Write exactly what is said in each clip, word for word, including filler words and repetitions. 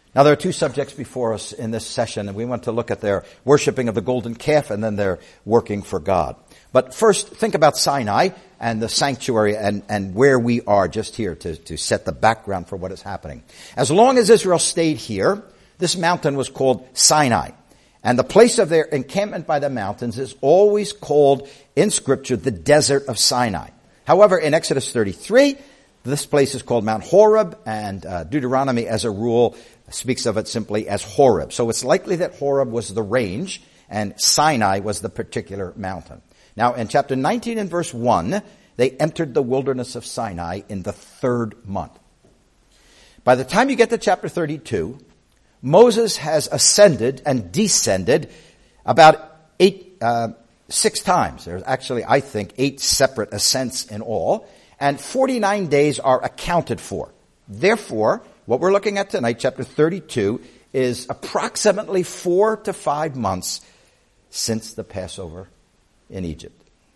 Now, there are two subjects before us in this session, and we want to look at their worshiping of the golden calf and then their working for God. But first, think about Sinai and the sanctuary and, and where we are just here to, to set the background for what is happening. As long as Israel stayed here, this mountain was called Sinai. And the place of their encampment by the mountains is always called in Scripture the desert of Sinai. However, in Exodus thirty-three, this place is called Mount Horeb, and uh, Deuteronomy, as a rule, speaks of it simply as Horeb. So it's likely that Horeb was the range and Sinai was the particular mountain. Now, in chapter nineteen and verse one, they entered the wilderness of Sinai in the third month. By the time you get to chapter thirty-two, Moses has ascended and descended about eight, uh, six times. There's actually, I think, eight separate ascents in all, and forty-nine days are accounted for. Therefore, what we're looking at tonight, chapter thirty-two, is approximately four to five months since the Passover in Egypt.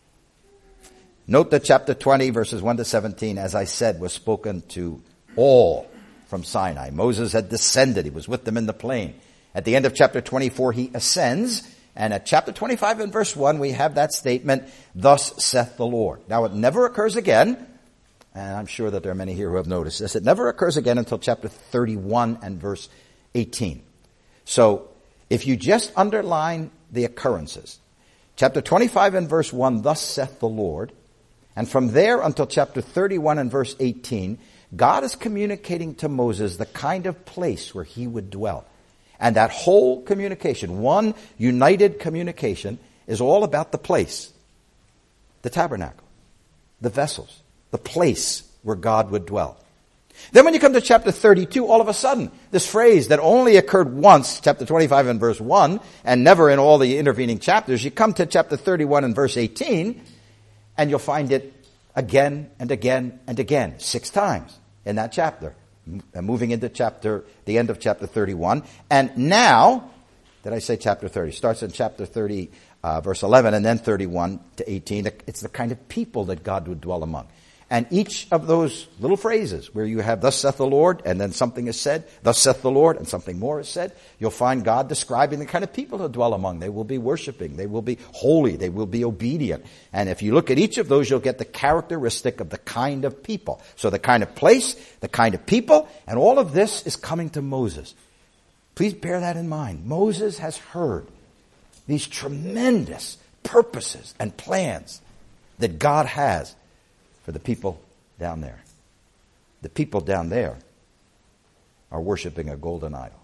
Note that chapter twenty, verses one to seventeen, as I said, was spoken to all from Sinai. Moses had descended. He was with them in the plain. At the end of chapter twenty-four, he ascends. And at chapter twenty-five and verse one, we have that statement, "Thus saith the Lord." Now, it never occurs again. And I'm sure that there are many here who have noticed this. It never occurs again until chapter thirty-one and verse eighteen. So, if you just underline the occurrences, chapter twenty-five and verse one, "Thus saith the Lord," and from there until chapter thirty-one and verse eighteen, God is communicating to Moses the kind of place where he would dwell. And that whole communication, one united communication, is all about the place, the tabernacle, the vessels, the place where God would dwell. Then when you come to chapter thirty-two, all of a sudden, this phrase that only occurred once, chapter twenty-five and verse one, and never in all the intervening chapters, you come to chapter thirty-one and verse eighteen, and you'll find it again and again and again, six times in that chapter. Moving into chapter, the end of chapter thirty-one. And now, did I say chapter thirty? Starts in chapter thirty, uh, verse eleven, and then thirty-one to eighteen. It's the kind of people that God would dwell among. And each of those little phrases where you have, "Thus saith the Lord," and then something is said, "Thus saith the Lord," and something more is said, you'll find God describing the kind of people he'll dwell among. They will be worshiping. They will be holy. They will be obedient. And if you look at each of those, you'll get the characteristic of the kind of people. So the kind of place, the kind of people, and all of this is coming to Moses. Please bear that in mind. Moses has heard these tremendous purposes and plans that God has for the people down there. The people down there are worshiping a golden idol.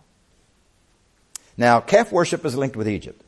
Now, calf worship is linked with Egypt.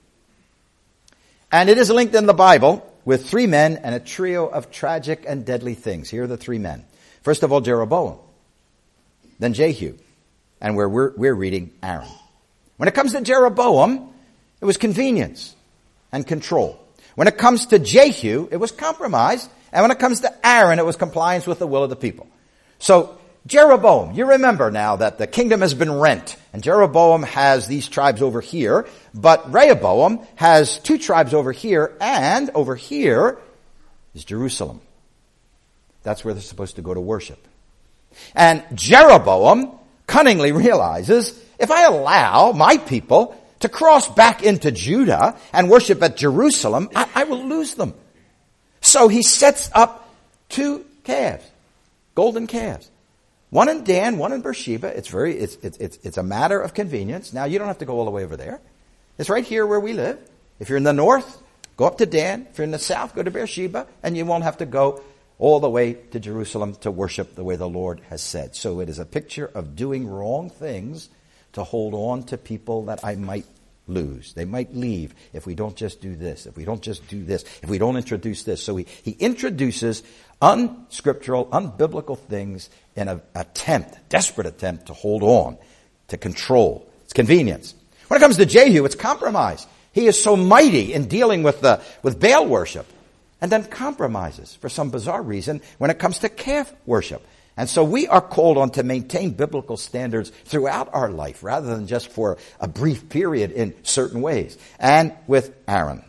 And it is linked in the Bible with three men and a trio of tragic and deadly things. Here are the three men. First of all, Jeroboam. Then Jehu. And where we're, we're reading Aaron. When it comes to Jeroboam, it was convenience and control. When it comes to Jehu, it was compromise. And when it comes to Aaron, it was compliance with the will of the people. So, Jeroboam, you remember now that the kingdom has been rent. And Jeroboam has these tribes over here. But Rehoboam has two tribes over here. And over here is Jerusalem. That's where they're supposed to go to worship. And Jeroboam cunningly realizes, if I allow my people to cross back into Judah and worship at Jerusalem, I, I will lose them. So he sets up two calves, golden calves. One in Dan, one in Beersheba. It's very, it's, it's, it's, it's a matter of convenience. Now, you don't have to go all the way over there. It's right here where we live. If you're in the north, go up to Dan. If you're in the south, go to Beersheba. And you won't have to go all the way to Jerusalem to worship the way the Lord has said. So it is a picture of doing wrong things to hold on to people that I might lose. They might leave if we don't just do this, if we don't just do this, if we don't introduce this. So he, he introduces unscriptural, unbiblical things in an attempt, desperate attempt to hold on, to control. It's convenience. When it comes to Jehu, it's compromise. He is so mighty in dealing with the with Baal worship, and then compromises for some bizarre reason when it comes to calf worship. And so we are called on to maintain biblical standards throughout our life rather than just for a brief period in certain ways. And with Aaron.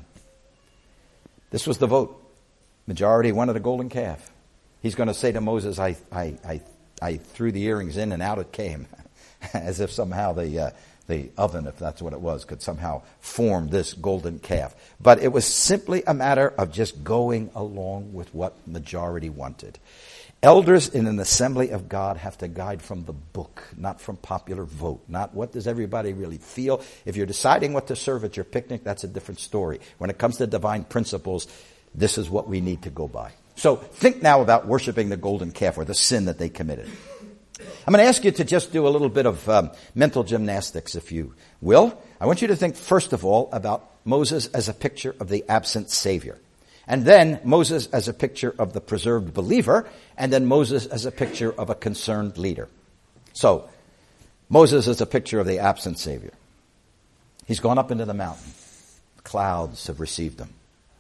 This was the vote. Majority wanted a golden calf. He's going to say to Moses, I, I, I, I threw the earrings in and out it came. as if somehow the uh, the oven, if that's what it was, could somehow form this golden calf. But it was simply a matter of just going along with what majority wanted. Elders in an assembly of God have to guide from the book, not from popular vote, not what does everybody really feel. If you're deciding what to serve at your picnic, that's a different story. When it comes to divine principles, this is what we need to go by. So think now about worshiping the golden calf, or the sin that they committed. I'm going to ask you to just do a little bit of um, mental gymnastics, if you will. I want you to think, first of all, about Moses as a picture of the absent Savior. And then Moses as a picture of the preserved believer. And then Moses as a picture of a concerned leader. So, Moses is a picture of the absent Savior. He's gone up into the mountain. The clouds have received him.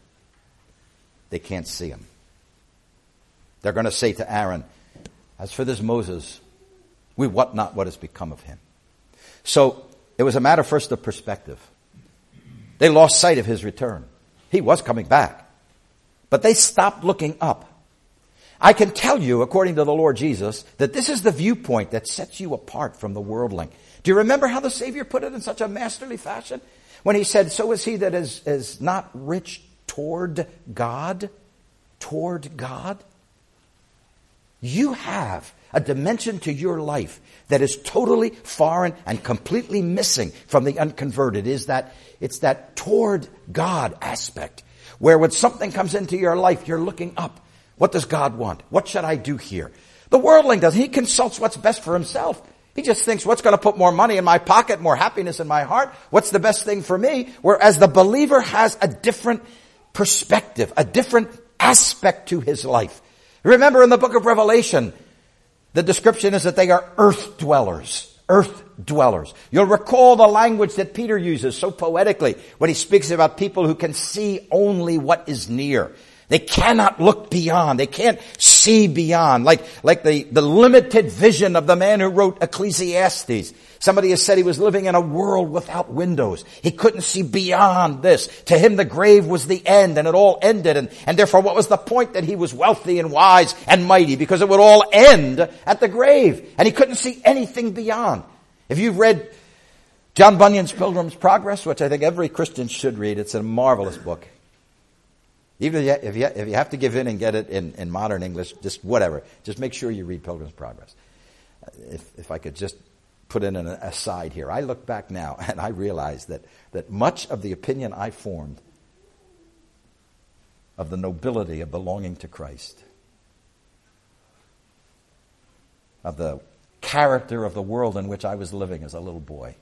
They can't see him. They're going to say to Aaron, as for this Moses, we wot not what has become of him. So it was a matter first of perspective. They lost sight of his return. He was coming back. But they stopped looking up. I can tell you, according to the Lord Jesus, that this is the viewpoint that sets you apart from the worldling. Do you remember how the Savior put it in such a masterly fashion? When he said, so is he that is, is not rich toward God? Toward God? You have a dimension to your life that is totally foreign and completely missing from the unconverted. Is that it's that toward God aspect, where when something comes into your life, you're looking up. What does God want? What should I do here? The worldling does. He consults what's best for himself. He just thinks, what's going to put more money in my pocket, more happiness in my heart? What's the best thing for me? Whereas the believer has a different perspective, a different aspect to his life. Remember in the book of Revelation, the description is that they are earth dwellers. Earth dwellers. You'll recall the language that Peter uses so poetically when he speaks about people who can see only what is near. They cannot look beyond. They can't see beyond. Like, like the, the limited vision of the man who wrote Ecclesiastes. Somebody has said he was living in a world without windows. He couldn't see beyond this. To him the grave was the end, and it all ended. And, and therefore what was the point that he was wealthy and wise and mighty? Because it would all end at the grave. And he couldn't see anything beyond. If you've read John Bunyan's Pilgrim's Progress, which I think every Christian should read, it's a marvelous book. Even if you, if you, if you have to give in and get it in, in modern English, just whatever. Just make sure you read Pilgrim's Progress. If, if I could just put in an aside here. I look back now and I realize that, that much of the opinion I formed of the nobility of belonging to Christ, of the character of the world in which I was living as a little boy,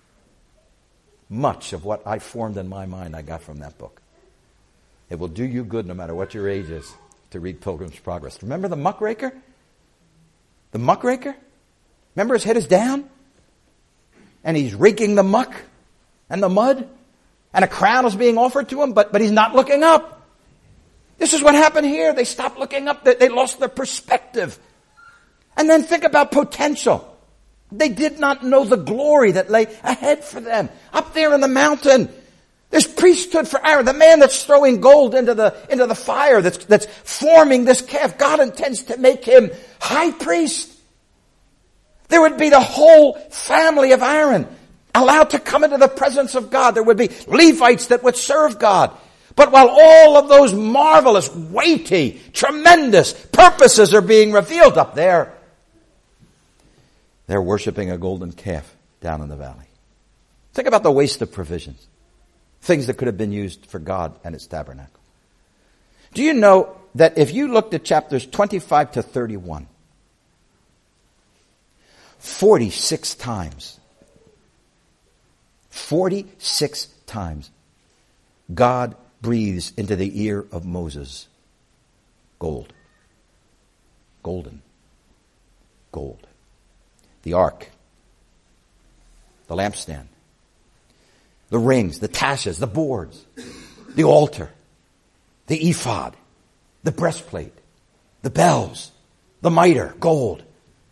much of what I formed in my mind I got from that book. It will do you good no matter what your age is to read Pilgrim's Progress. Remember the muckraker? The muckraker? Remember his head is down? And he's raking the muck and the mud? And a crown is being offered to him, but, but he's not looking up. This is what happened here. They stopped looking up. They, they lost their perspective. And then think about potential. They did not know the glory that lay ahead for them. Up there in the mountain, there's priesthood for Aaron, the man that's throwing gold into the, into the fire, that's, that's forming this calf. God intends to make him high priest. There would be the whole family of Aaron allowed to come into the presence of God. There would be Levites that would serve God. But while all of those marvelous, weighty, tremendous purposes are being revealed up there, they're worshiping a golden calf down in the valley. Think about the waste of provisions. Things that could have been used for God and His tabernacle. Do you know that if you looked at chapters twenty-five to thirty-one, forty-six times, forty-six times, God breathes into the ear of Moses gold. Golden. Gold. The ark. The lampstand. The rings, the taches, the boards, the altar, the ephod, the breastplate, the bells, the mitre, gold.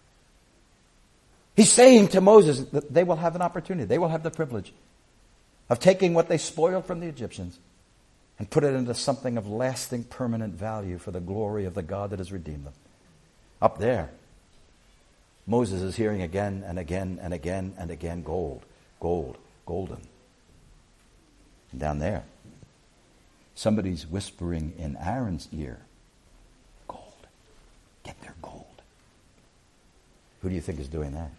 He's saying to Moses that they will have an opportunity. They will have the privilege of taking what they spoiled from the Egyptians and put it into something of lasting, permanent value for the glory of the God that has redeemed them. Up there, Moses is hearing again and again and again and again, gold, gold, golden. And down there, somebody's whispering in Aaron's ear, gold, get their gold. Who do you think is doing that?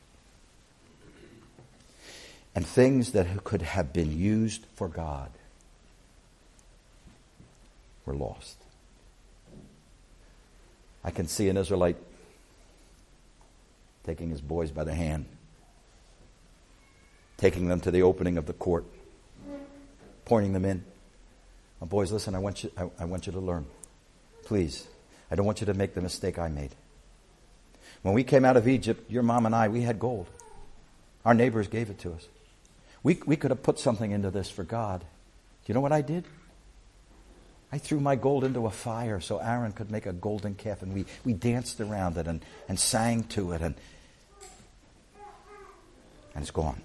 And things that could have been used for God were lost. I can see an Israelite taking his boys by the hand, taking them to the opening of the court, pointing them in. Oh, boys, listen, I want you, I, I want you to learn. Please, I don't want you to make the mistake I made. When we came out of Egypt, your mom and I, we had gold. Our neighbors gave it to us. We, we could have put something into this for God. Do you know what I did? I threw my gold into a fire so Aaron could make a golden calf, and we, we danced around it and, and sang to it, and, and it's gone.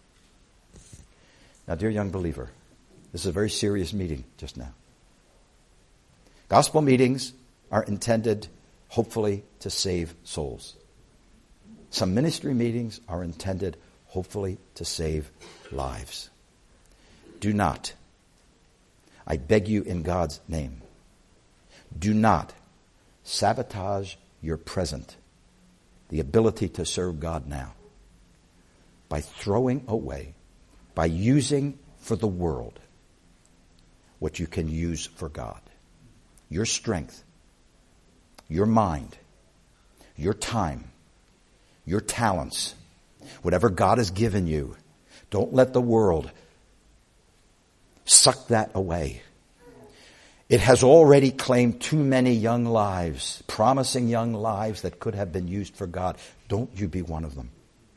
Now, dear young believer, this is a very serious meeting just now. Gospel meetings are intended, hopefully, to save souls. Some ministry meetings are intended, hopefully, to save lives. Do not, I beg you in God's name, do not sabotage your present, the ability to serve God now, by throwing away, by using for the world what you can use for God. Your strength, your mind, your time, your talents, whatever God has given you, don't let the world suck that away. It has already claimed too many young lives, promising young lives that could have been used for God. Don't you be one of them.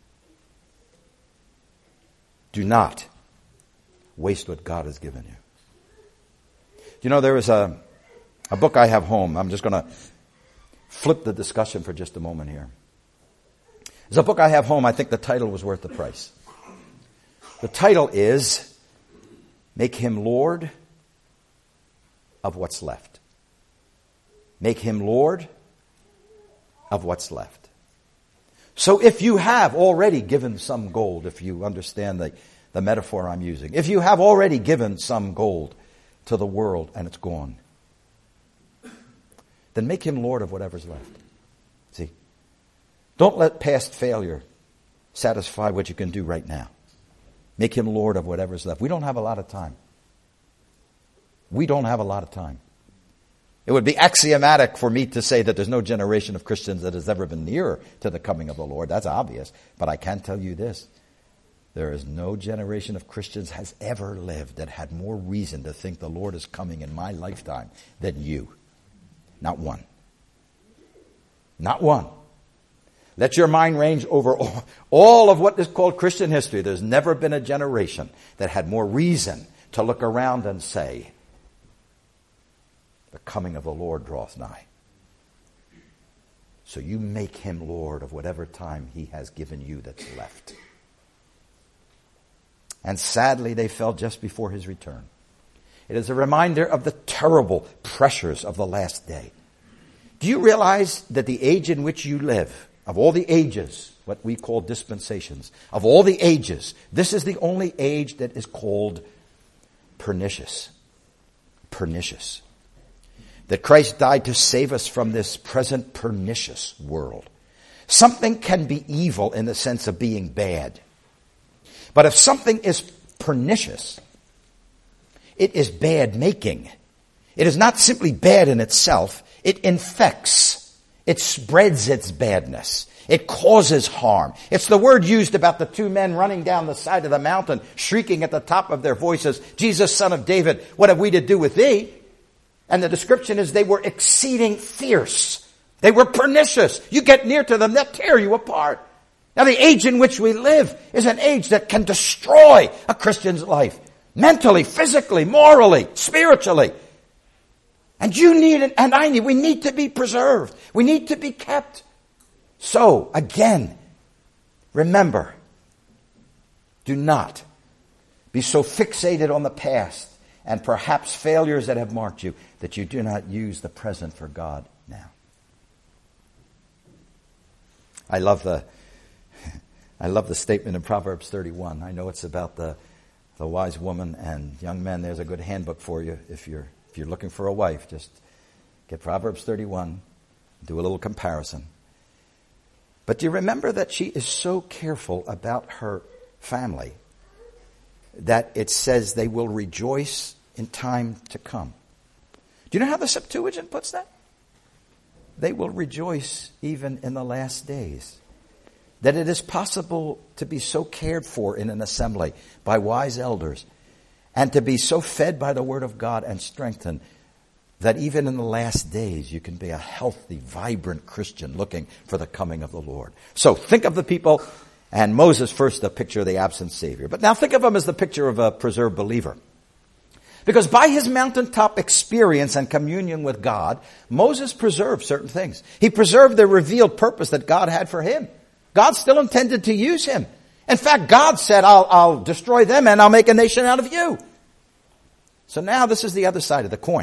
Do not waste what God has given you. You know, there is a, a book I have home. I'm just going to flip the discussion for just a moment here. There's a book I have home. I think the title was worth the price. The title is Make Him Lord of What's Left. Make Him Lord of What's Left. So if you have already given some gold, if you understand the, the metaphor I'm using, if you have already given some gold to the world and it's gone, then make Him Lord of whatever's left. See? Don't let past failure satisfy what you can do right now. Make Him Lord of whatever's left. We don't have a lot of time. We don't have a lot of time. It would be axiomatic for me to say that there's no generation of Christians that has ever been nearer to the coming of the Lord. That's obvious. But I can tell you this. There is no generation of Christians has ever lived that had more reason to think the Lord is coming in my lifetime than you. Not one. Not one. Let your mind range over all, all of what is called Christian history. There's never been a generation that had more reason to look around and say, the coming of the Lord draweth nigh. So you make Him Lord of whatever time He has given you that's left. And sadly, they fell just before His return. It is a reminder of the terrible pressures of the last day. Do you realize that the age in which you live, of all the ages, what we call dispensations, of all the ages, this is the only age that is called pernicious. Pernicious. That Christ died to save us from this present pernicious world. Something can be evil in the sense of being bad. But if something is pernicious, it is bad making. It is not simply bad in itself. It infects. It spreads its badness. It causes harm. It's the word used about the two men running down the side of the mountain, shrieking at the top of their voices, Jesus, Son of David, what have we to do with thee? And the description is they were exceeding fierce. They were pernicious. You get near to them, they'll tear you apart. Now the age in which we live is an age that can destroy a Christian's life. Mentally, physically, morally, spiritually. And you need it, and I need, we need to be preserved. We need to be kept. So, again, remember, do not be so fixated on the past and perhaps failures that have marked you that you do not use the present for God now. I love the, I love the statement in Proverbs thirty-one. I know it's about the, the wise woman, and young men, there's a good handbook for you. If you're, if you're looking for a wife, just get Proverbs thirty-one, do a little comparison. But do you remember that she is so careful about her family that it says they will rejoice in time to come? Do you know how the Septuagint puts that? They will rejoice even in the last days. That it is possible to be so cared for in an assembly by wise elders and to be so fed by the Word of God and strengthened that even in the last days you can be a healthy, vibrant Christian looking for the coming of the Lord. So think of the people, and Moses first, the picture of the absent Savior. But now think of him as the picture of a preserved believer. Because by his mountaintop experience and communion with God, Moses preserved certain things. He preserved the revealed purpose that God had for him. God still intended to use him. In fact, God said, I'll, I'll destroy them and I'll make a nation out of you. So now this is the other side of the coin.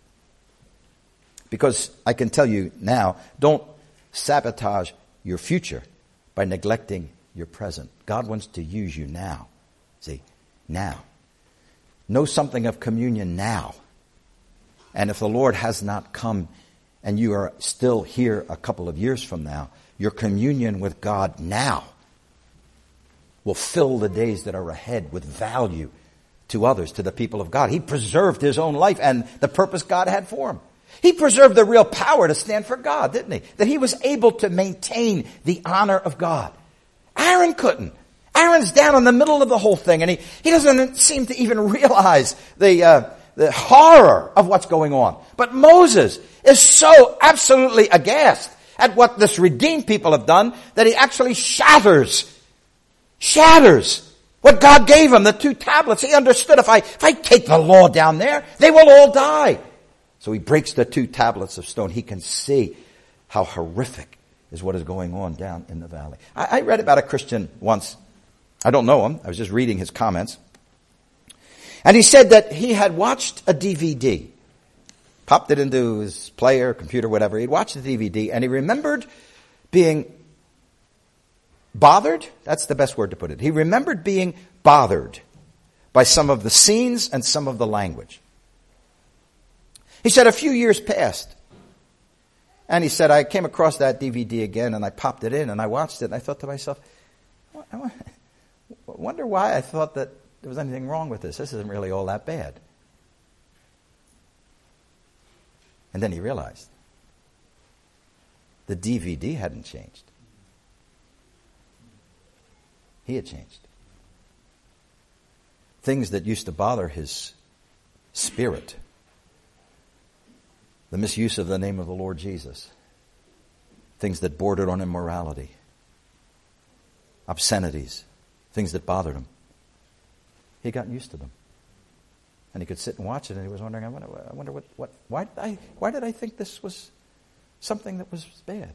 Because I can tell you now, don't sabotage your future by neglecting your present. God wants to use you now. See, now. Know something of communion now. And if the Lord has not come and you are still here a couple of years from now, your communion with God now will fill the days that are ahead with value to others, to the people of God. He preserved his own life and the purpose God had for him. He preserved the real power to stand for God, didn't he? That he was able to maintain the honor of God. Aaron couldn't. Aaron's down in the middle of the whole thing, and he, he doesn't seem to even realize the, uh, the horror of what's going on. But Moses is so absolutely aghast at what this redeemed people have done that he actually shatters, shatters what God gave him, the two tablets. He understood, if I, if I take the law down there, they will all die. So he breaks the two tablets of stone. He can see how horrific is what is going on down in the valley. I, I read about a Christian once. I don't know him. I was just reading his comments. And he said that he had watched a D V D. Popped it into his player, computer, whatever. He'd watched the D V D and he remembered being bothered. That's the best word to put it. He remembered being bothered by some of the scenes and some of the language. He said a few years passed. And he said, I came across that D V D again and I popped it in and I watched it and I thought to myself, I wonder why I thought that there was anything wrong with this. This isn't really all that bad. And then he realized the D V D hadn't changed. He had changed. Things that used to bother his spirit, the misuse of the name of the Lord Jesus, things that bordered on immorality, obscenities, things that bothered him. He'd gotten used to them. And he could sit and watch it, and he was wondering, I wonder, I wonder what, what, why did I, why did I think this was something that was bad?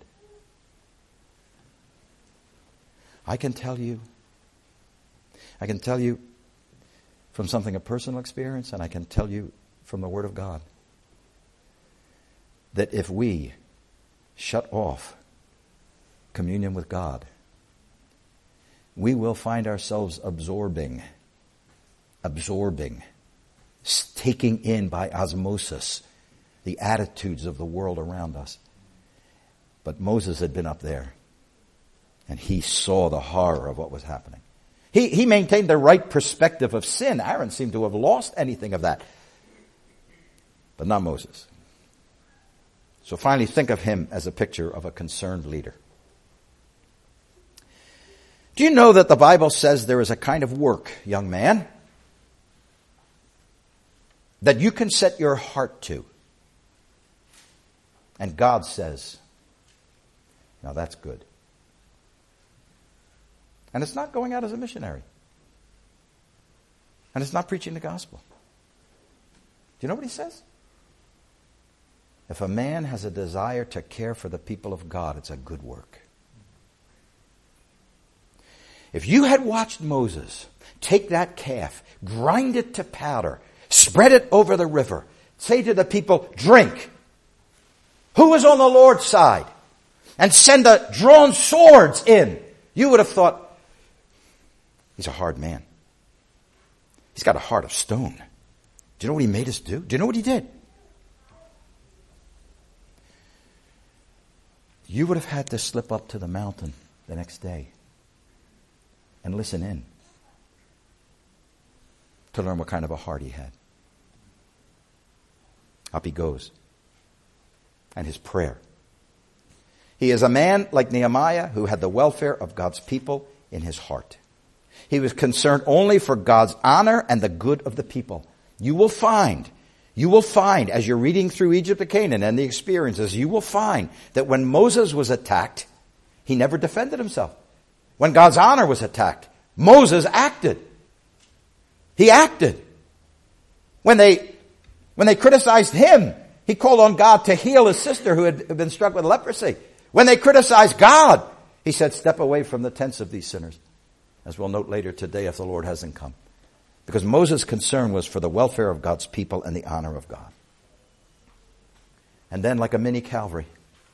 I can tell you, I can tell you from something of personal experience, and I can tell you from the Word of God, that if we shut off communion with God, we will find ourselves absorbing, absorbing, taking in by osmosis the attitudes of the world around us. But Moses had been up there, and he saw the horror of what was happening. He, he maintained the right perspective of sin. Aaron seemed to have lost anything of that. But not Moses. So finally, think of him as a picture of a concerned leader. Do you know that the Bible says there is a kind of work, young man, that you can set your heart to? And God says, now that's good. And it's not going out as a missionary. And it's not preaching the gospel. Do you know what he says? If a man has a desire to care for the people of God, it's a good work. If you had watched Moses take that calf, grind it to powder, spread it over the river, say to the people, drink. Who was on the Lord's side? and send the drawn swords in, you would have thought, he's a hard man. He's got a heart of stone. Do you know what he made us do? Do you know what he did? You would have had to slip up to the mountain the next day and listen in to learn what kind of a heart he had. Up he goes. And his prayer. He is a man like Nehemiah who had the welfare of God's people in his heart. He was concerned only for God's honor and the good of the people. You will find, you will find, as you're reading through Egypt and Canaan and the experiences, you will find that when Moses was attacked, he never defended himself. When God's honor was attacked, Moses acted. He acted. When they, when they criticized him, he called on God to heal his sister who had been struck with leprosy. When they criticized God, he said, step away from the tents of these sinners. As we'll note later today if the Lord hasn't come. Because Moses' concern was for the welfare of God's people and the honor of God. And then like a mini Calvary,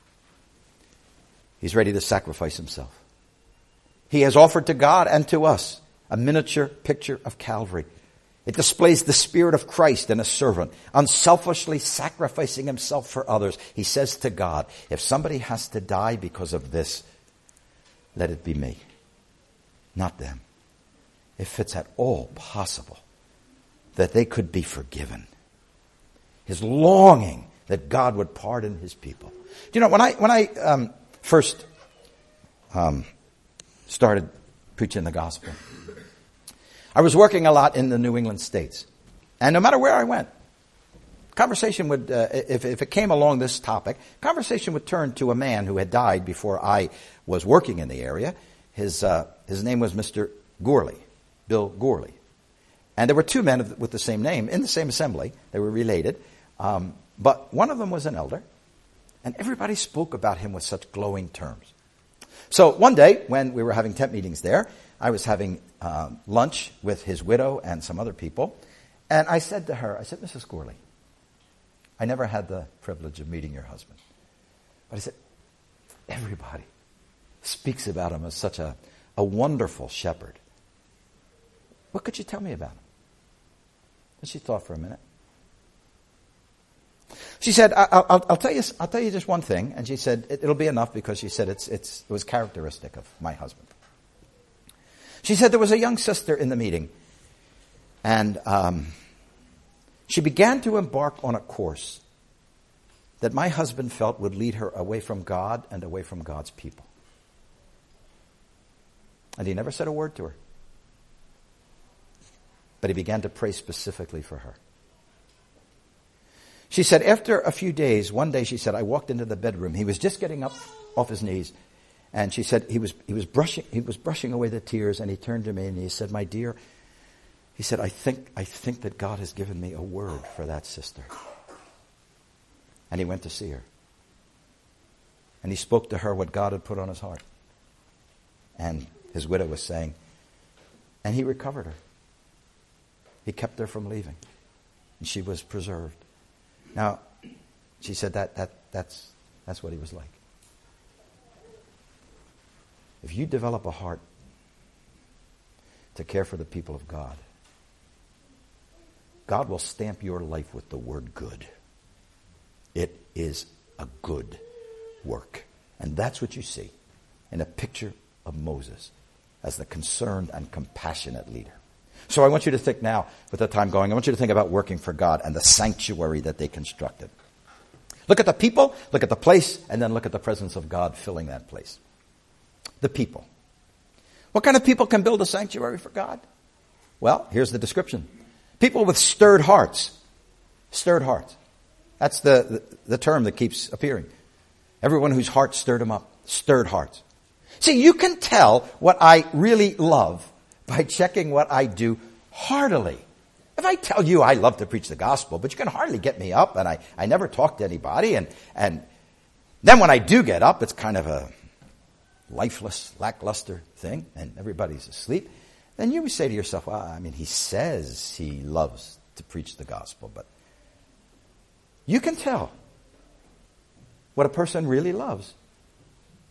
he's ready to sacrifice himself. He has offered to God and to us a miniature picture of Calvary. It displays the spirit of Christ in a servant, unselfishly sacrificing himself for others. He says to God, if somebody has to die because of this, let it be me, not them. If it's at all possible that they could be forgiven. His longing that God would pardon his people. Do you know, when I, when I um, first um, started preaching the gospel, I was working a lot in the New England states. And no matter where I went, conversation would, uh, if, if it came along this topic, conversation would turn to a man who had died before I was working in the area. His, uh, his name was Mister Gourley, Bill Gourley. And there were two men with the same name in the same assembly. They were related. Um, but one of them was an elder. And everybody spoke about him with such glowing terms. So one day when we were having tent meetings there, I was having um, lunch with his widow and some other people. And I said to her, I said, Missus Gourley, I never had the privilege of meeting your husband. But I said, everybody speaks about him as such a, a wonderful shepherd. What could you tell me about him? And she thought for a minute. She said, I, I'll, I'll tell you, I'll tell you just one thing. And she said, it, it'll be enough because she said it's, it's, it was characteristic of my husband. She said there was a young sister in the meeting. And um, she began to embark on a course that my husband felt would lead her away from God and away from God's people. And he never said a word to her. But he began to pray specifically for her. She said, after a few days, one day she said, I walked into the bedroom. He was just getting up off his knees. And she said, he was, he was brushing, he was brushing away the tears, and he turned to me and he said, my dear, he said, I think, I think that God has given me a word for that sister. And he went to see her. And he spoke to her what God had put on his heart. And his widow was saying, and he recovered her. He kept her from leaving. And she was preserved. Now, she said that, that that's, that's what he was like. If you develop a heart to care for the people of God, God will stamp your life with the word good. It is a good work. And that's what you see in a picture of Moses as the concerned and compassionate leader. So I want you to think now, with the time going, I want you to think about working for God and the sanctuary that they constructed. Look at the people, look at the place, and then look at the presence of God filling that place. The people. What kind of people can build a sanctuary for God? Well, here's the description. People with stirred hearts. Stirred hearts. That's the, the, the term that keeps appearing. Everyone whose heart stirred them up. Stirred hearts. See, you can tell what I really love by checking what I do heartily. If I tell you I love to preach the gospel, but you can hardly get me up, and I, I never talk to anybody, and, and then when I do get up, it's kind of a lifeless, lackluster thing, and everybody's asleep, then you would say to yourself, well, I mean, he says he loves to preach the gospel, but you can tell what a person really loves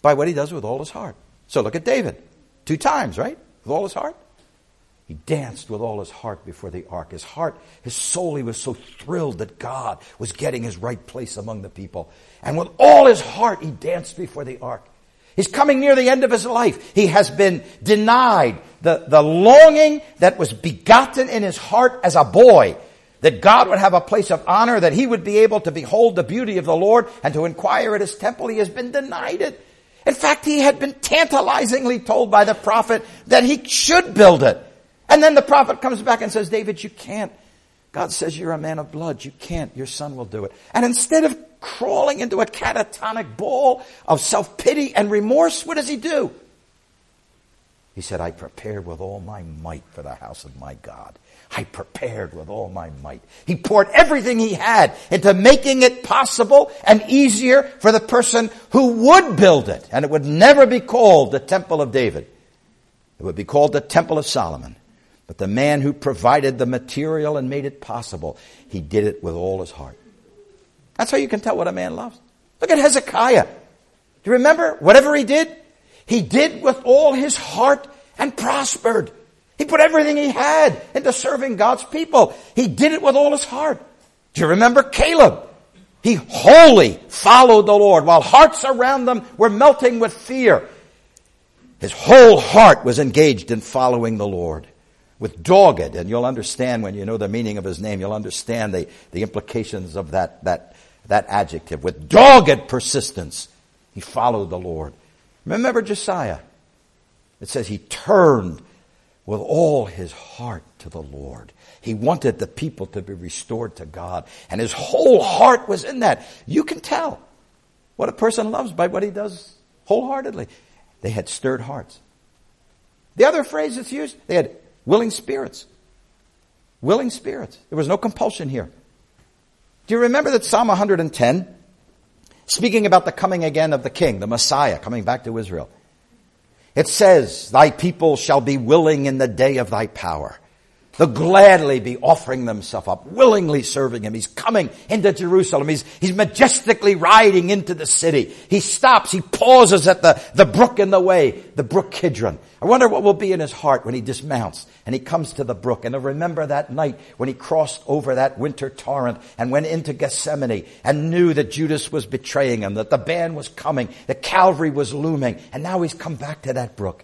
by what he does with all his heart. So look at David. Two times, right? With all his heart. He danced with all his heart before the ark. His heart, his soul, he was so thrilled that God was getting his right place among the people. And with all his heart, he danced before the ark. He's coming near the end of his life. He has been denied the, the longing that was begotten in his heart as a boy, that God would have a place of honor, that he would be able to behold the beauty of the Lord and to inquire at his temple. He has been denied it. In fact, he had been tantalizingly told by the prophet that he should build it. And then the prophet comes back and says, David, you can't. God says you're a man of blood. You can't. Your son will do it. And instead of crawling into a catatonic ball of self-pity and remorse, what does he do? He said, I prepared with all my might for the house of my God. I prepared with all my might. He poured everything he had into making it possible and easier for the person who would build it. And it would never be called the Temple of David. It would be called the Temple of Solomon. But the man who provided the material and made it possible, he did it with all his heart. That's how you can tell what a man loves. Look at Hezekiah. Do you remember? Whatever he did, he did with all his heart and prospered. He put everything he had into serving God's people. He did it with all his heart. Do you remember Caleb? He wholly followed the Lord while hearts around them were melting with fear. His whole heart was engaged in following the Lord. With dogged, and you'll understand when you know the meaning of his name, you'll understand the, the implications of that, that, that adjective. With dogged persistence, he followed the Lord. Remember Josiah? It says he turned with all his heart to the Lord. He wanted the people to be restored to God, and his whole heart was in that. You can tell what a person loves by what he does wholeheartedly. They had stirred hearts. The other phrase that's used, they had willing spirits. Willing spirits. There was no compulsion here. Do you remember that Psalm one hundred ten, speaking about the coming again of the King, the Messiah, coming back to Israel, it says, thy people shall be willing in the day of thy power. They'll gladly be offering themselves up, willingly serving him. He's coming into Jerusalem. He's, he's majestically riding into the city. He stops. He pauses at the, the brook in the way, the brook Kidron. I wonder what will be in his heart when he dismounts and he comes to the brook. And he'll remember that night when he crossed over that winter torrent and went into Gethsemane and knew that Judas was betraying him, that the band was coming, that Calvary was looming. And now he's come back to that brook.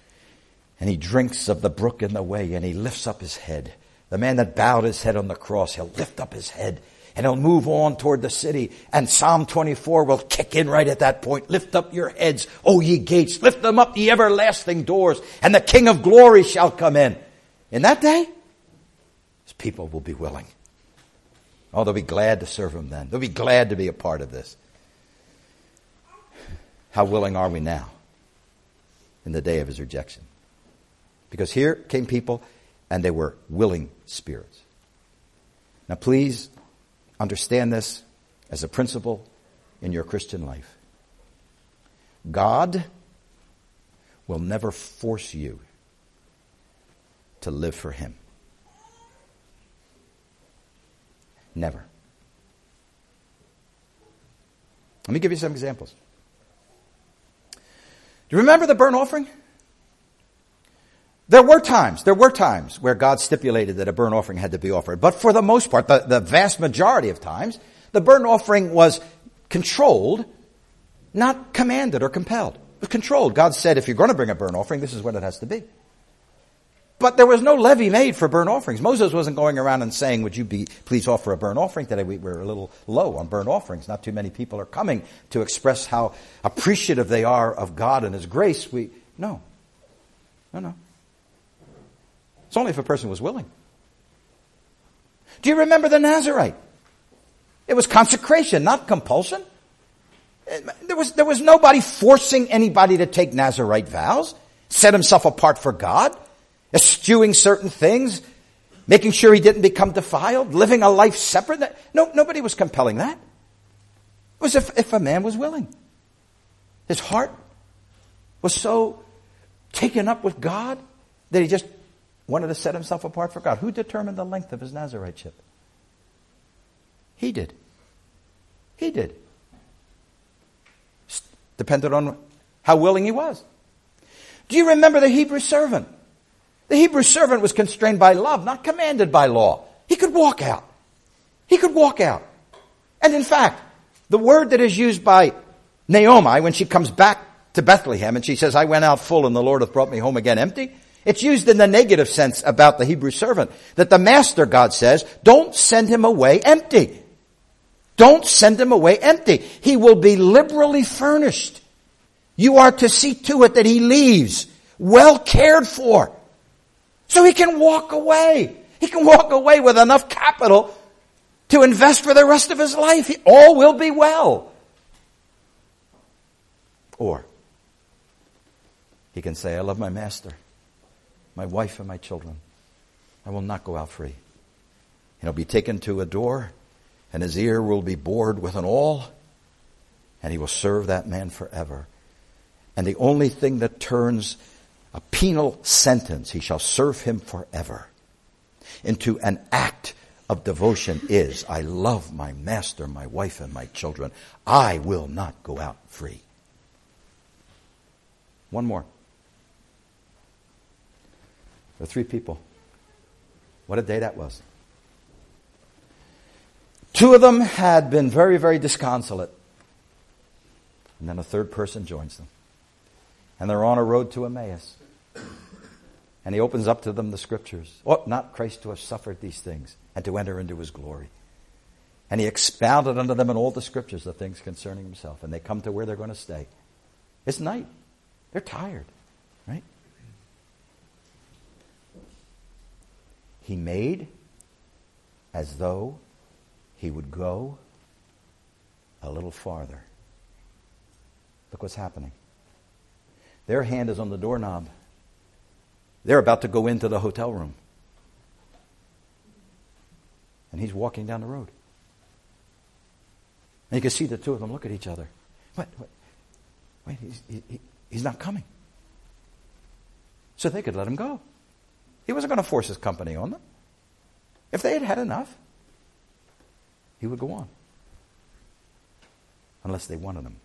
And he drinks of the brook in the way, and he lifts up his head. The man that bowed his head on the cross, he'll lift up his head, and he'll move on toward the city. And Psalm twenty-four will kick in right at that point. Lift up your heads, O ye gates. Lift them up, ye everlasting doors, and the King of glory shall come in. In that day, his people will be willing. Oh, they'll be glad to serve him then. They'll be glad to be a part of this. How willing are we now in the day of his rejection? Because here came people, and they were willing spirits. Now please understand this as a principle in your Christian life. God will never force you to live for him. Never. Let me give you some examples. Do you remember the burnt offering? There were times, there were times where God stipulated that a burnt offering had to be offered. But for the most part, the, the vast majority of times, the burnt offering was controlled, not commanded or compelled. It was controlled. God said, if you're going to bring a burnt offering, this is what it has to be. But there was no levy made for burnt offerings. Moses wasn't going around and saying, would you be, please offer a burnt offering today? We, we're a little low on burnt offerings. Not too many people are coming to express how appreciative they are of God and his grace. We, no, no, no. It's only if a person was willing. Do you remember the Nazirite? It was consecration, not compulsion. There was, there was nobody forcing anybody to take Nazirite vows, set himself apart for God, eschewing certain things, making sure he didn't become defiled, living a life separate. No, nobody was compelling that. It was if, if a man was willing. His heart was so taken up with God that he just wanted to set himself apart for God. Who determined the length of his Naziriteship? He did. He did. Depended on how willing he was. Do you remember the Hebrew servant? The Hebrew servant was constrained by love, not commanded by law. He could walk out. He could walk out. And in fact, the word that is used by Naomi when she comes back to Bethlehem and she says, I went out full and the Lord hath brought me home again empty. It's used in the negative sense about the Hebrew servant. That the master, God says, don't send him away empty. Don't send him away empty. He will be liberally furnished. You are to see to it that he leaves well cared for. So he can walk away. He can walk away with enough capital to invest for the rest of his life. He, all will be well. Or he can say, I love my master, my wife and my children. I will not go out free. And he'll be taken to a door, and his ear will be bored with an awl, and he will serve that man forever. And the only thing that turns a penal sentence, he shall serve him forever, into an act of devotion is, I love my master, my wife, and my children. I will not go out free. One more. There are three people. What a day that was. Two of them had been very, very disconsolate. And then a third person joins them. And they're on a road to Emmaus. And he opens up to them the scriptures. Ought not Christ to have suffered these things and to enter into his glory? And he expounded unto them in all the scriptures the things concerning himself. And they come to where they're going to stay. It's night. They're tired, right? He made as though he would go a little farther. Look what's happening. Their hand is on the doorknob. They're about to go into the hotel room. And he's walking down the road. And you can see the two of them look at each other. What? what? Wait, he's, he, he's not coming. So they could let him go. He wasn't going to force his company on them. If they had had enough, he would go on. Unless they wanted him.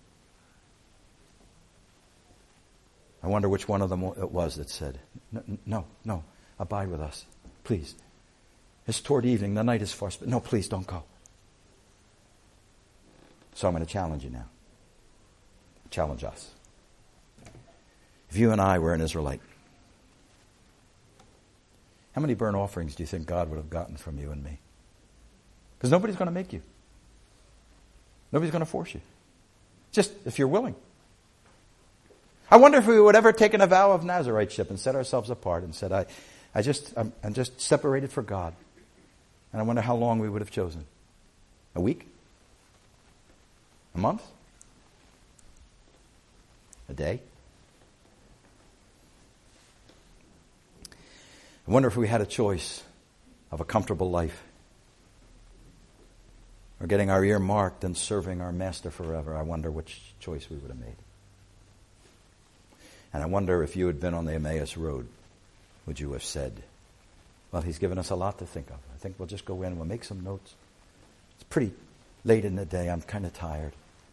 I wonder which one of them it was that said, no, no, no, abide with us, please. It's toward evening, the night is far spent. No, please don't go. So I'm going to challenge you now. Challenge us. If you and I were an Israelite, how many burnt offerings do you think God would have gotten from you and me? Because nobody's going to make you. Nobody's going to force you. Just if you're willing. I wonder if we would ever taken a vow of Nazariteship and set ourselves apart and said, I, I just, I'm, I'm just separated for God. And I wonder how long we would have chosen. A week? A month? A day? I wonder if we had a choice of a comfortable life or getting our ear marked and serving our master forever. I wonder which choice we would have made. And I wonder if you had been on the Emmaus Road, would you have said, well, he's given us a lot to think of. I think we'll just go in and we'll make some notes. It's pretty late in the day. I'm kind of tired.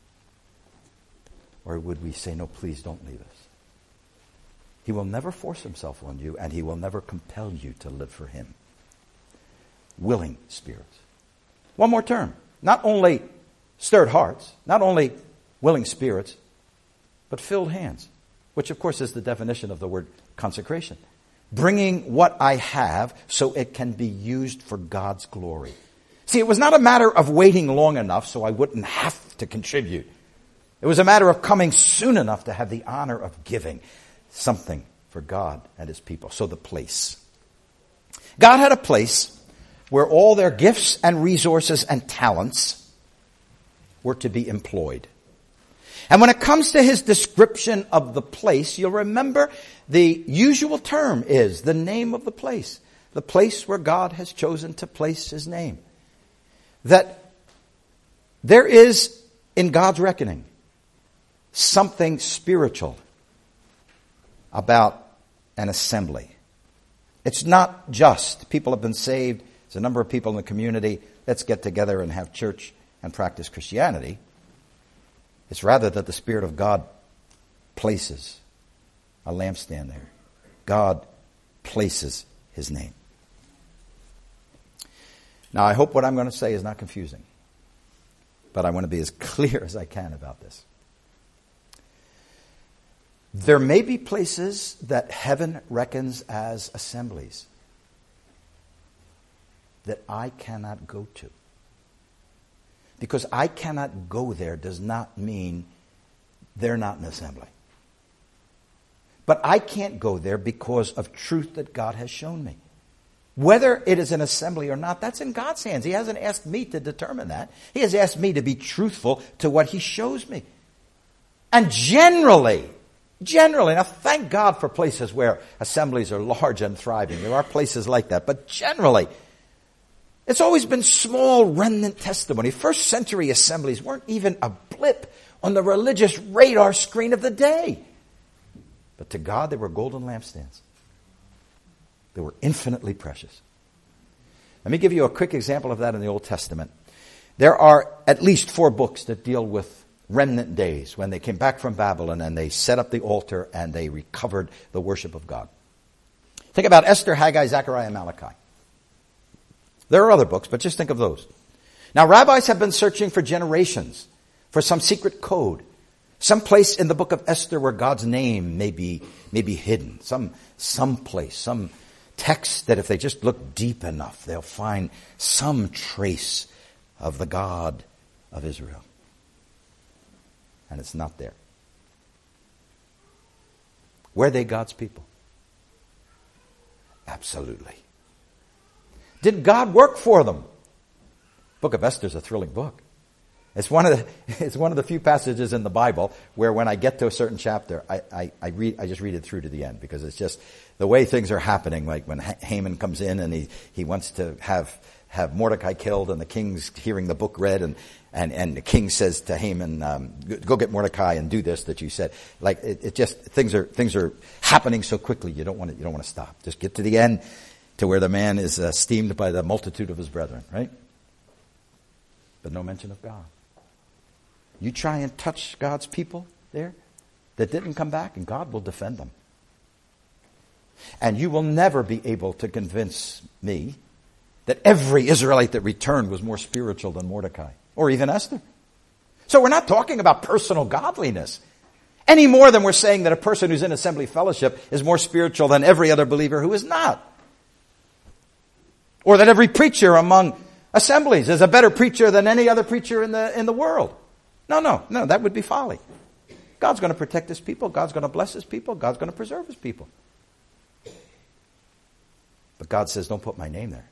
Or would we say, no, please don't leave us? He will never force himself on you, and he will never compel you to live for him. Willing spirits. One more term. Not only stirred hearts, not only willing spirits, but filled hands. Which, of course, is the definition of the word consecration. Bringing what I have so it can be used for God's glory. See, it was not a matter of waiting long enough so I wouldn't have to contribute. It was a matter of coming soon enough to have the honor of giving something for God and his people. So the place. God had a place where all their gifts and resources and talents were to be employed. And when it comes to his description of the place, you'll remember the usual term is the name of the place. The place where God has chosen to place his name. That there is, in God's reckoning, something spiritual about an assembly. It's not just people have been saved. There's a number of people in the community. Let's get together and have church and practice Christianity. It's rather that the Spirit of God places a lampstand there. God places his name. Now, I hope what I'm going to say is not confusing, but I want to be as clear as I can about this. There may be places that heaven reckons as assemblies that I cannot go to. Because I cannot go there does not mean they're not an assembly. But I can't go there because of truth that God has shown me. Whether it is an assembly or not, that's in God's hands. He hasn't asked me to determine that. He has asked me to be truthful to what he shows me. And generally, generally, now thank God for places where assemblies are large and thriving. There are places like that. But generally, it's always been small remnant testimony. First century assemblies weren't even a blip on the religious radar screen of the day. But to God, they were golden lampstands. They were infinitely precious. Let me give you a quick example of that in the Old Testament. There are at least four books that deal with remnant days when they came back from Babylon and they set up the altar and they recovered the worship of God. Think about Esther, Haggai, Zechariah, and Malachi. There are other books, but just think of those. Now, rabbis have been searching for generations for some secret code, some place in the book of Esther where God's name may be, may be hidden, some, some place, some text that if they just look deep enough, they'll find some trace of the God of Israel. And it's not there. Were they God's people? Absolutely. Did God work for them? Book of Esther is a thrilling book. It's one of the it's one of the few passages in the Bible where when I get to a certain chapter, I, I, I read I just read it through to the end because it's just the way things are happening. Like when Haman comes in and he, he wants to have have Mordecai killed, and the king's hearing the book read, and and, and the king says to Haman, um, "Go get Mordecai and do this that you said." Like it, it just things are things are happening so quickly you don't want to you don't want to stop. Just get to the end to where the man is esteemed by the multitude of his brethren, right? But no mention of God. You try and touch God's people there that didn't come back, and God will defend them. And you will never be able to convince me that every Israelite that returned was more spiritual than Mordecai or even Esther. So we're not talking about personal godliness any more than we're saying that a person who's in assembly fellowship is more spiritual than every other believer who is not. Or that every preacher among assemblies is a better preacher than any other preacher in the in the world. No, no, no, that would be folly. God's going to protect his people. God's going to bless his people. God's going to preserve his people. But God says, don't put my name there.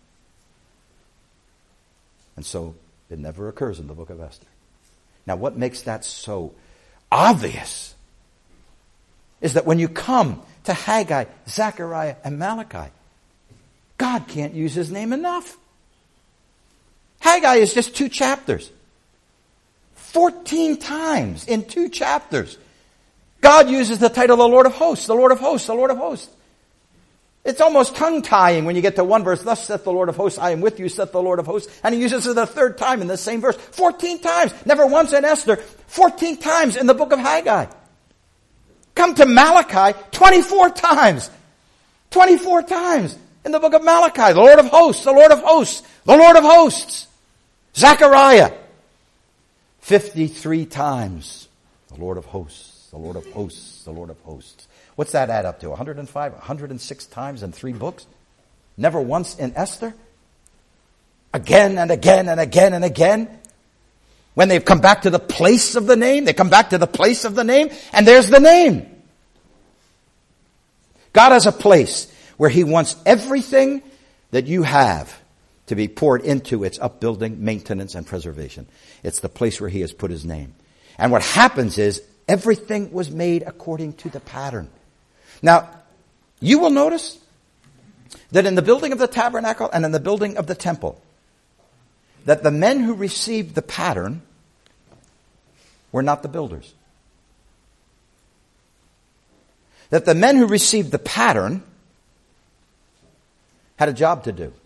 And so it never occurs in the book of Esther. Now, what makes that so obvious is that when you come to Haggai, Zechariah, and Malachi, God can't use his name enough. Haggai is just two chapters. Fourteen times in two chapters, God uses the title the Lord of Hosts, the Lord of Hosts, the Lord of Hosts. It's almost tongue-tying when you get to one verse. Thus saith the Lord of Hosts, I am with you, saith the Lord of Hosts. And he uses it a third time in the same verse. Fourteen times. Never once in Esther. Fourteen times in the book of Haggai. Come to Malachi, twenty-four times. Twenty-four times in the book of Malachi. The Lord of Hosts, the Lord of Hosts, the Lord of Hosts. Zechariah. fifty-three times. The Lord of Hosts, the Lord of Hosts, the Lord of Hosts. What's that add up to? one hundred five, one hundred six times in three books? Never once in Esther? Again and again and again and again? When they've come back to the place of the name, they come back to the place of the name, and there's the name. God has a place where he wants everything that you have to be poured into its upbuilding, maintenance, and preservation. It's the place where he has put his name. And what happens is everything was made according to the pattern. Now, you will notice that in the building of the tabernacle and in the building of the temple, that the men who received the pattern were not the builders. That the men who received the pattern had a job to do.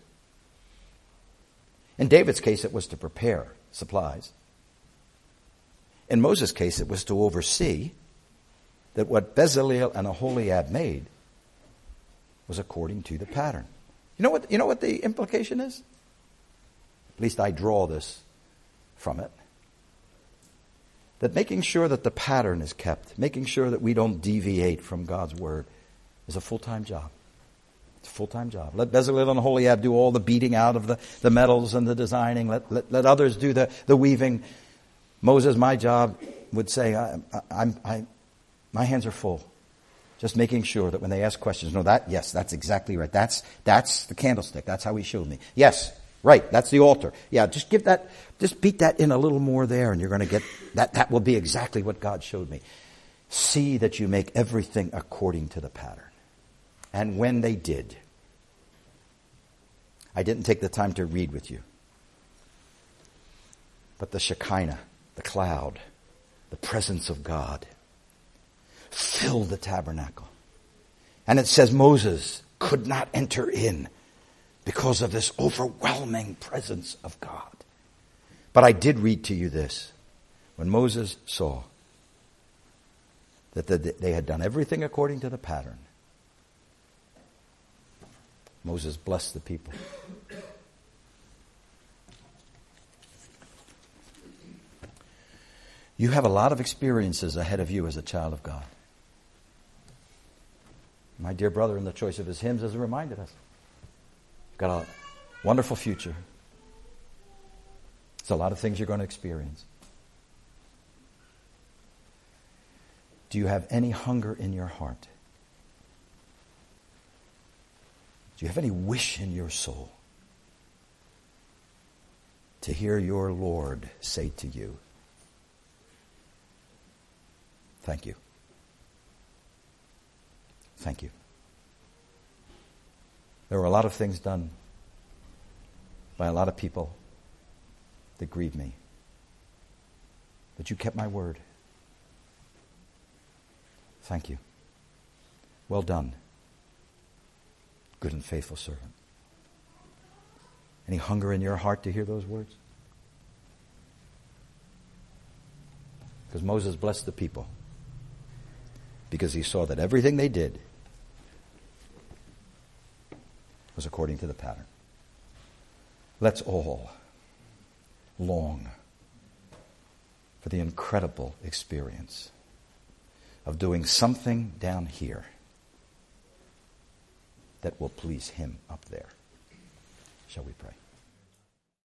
In David's case, it was to prepare supplies. In Moses' case, it was to oversee. that what Bezalel and Aholiab made was according to the pattern. You know what, you know what the implication is? At least I draw this from it. That making sure that the pattern is kept, making sure that we don't deviate from God's word, is a full-time job. It's a full-time job. Let Bezalel and Aholiab do all the beating out of the, the metals and the designing. Let, let, let others do the, the weaving. Moses, my job, would say, I, I, I'm, I, my hands are full. Just making sure that when they ask questions, no, that, yes, that's exactly right. That's, that's the candlestick. That's how he showed me. Yes, right, that's the altar. Yeah, just give that, just beat that in a little more there and you're going to get, that, that will be exactly what God showed me. See that you make everything according to the pattern. And when they did, I didn't take the time to read with you, but the Shekinah, the cloud, the presence of God filled the tabernacle. And it says Moses could not enter in because of this overwhelming presence of God. But I did read to you this. When Moses saw that they had done everything according to the pattern, Moses blessed the people. You have a lot of experiences ahead of you as a child of God. My dear brother in the choice of his hymns has reminded us. You've got a wonderful future. There's a lot of things you're going to experience. Do you have any hunger in your heart? Do you have any wish in your soul to hear your Lord say to you, thank you. Thank you. There were a lot of things done by a lot of people that grieved me. But you kept my word. Thank you. Well done, good and faithful servant. Any hunger in your heart to hear those words? Because Moses blessed the people. Because he saw that everything they did was according to the pattern. Let's all long for the incredible experience of doing something down here that will please him up there. Shall we pray?